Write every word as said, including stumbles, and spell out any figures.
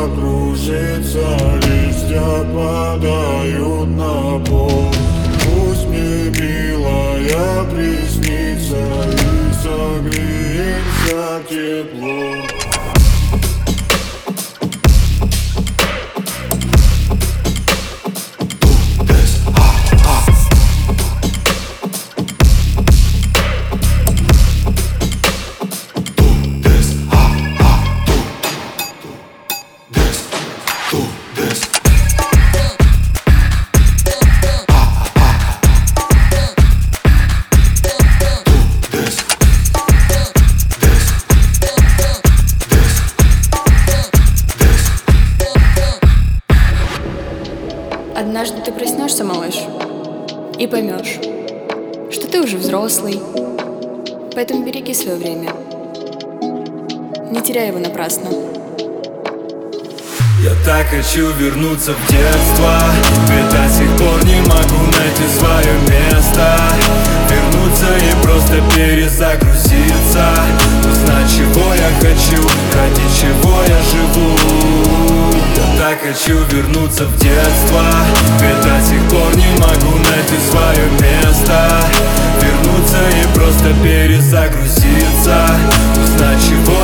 кружится, листья падают на пол. Пусть мне, милая, приснится и согреется тепло. Однажды ты проснешься, малыш, и поймешь, что ты уже взрослый, поэтому береги свое время, не теряй его напрасно. Я так хочу вернуться в детство, ведь до сих пор не могу найти свое место. Вернуться и просто перезагрузиться, узнать, чего я хочу, ради чего я живу. Я так хочу вернуться в детство, ведь до сих пор не могу найти свое место. Вернуться и просто перезагрузиться, узнать, чего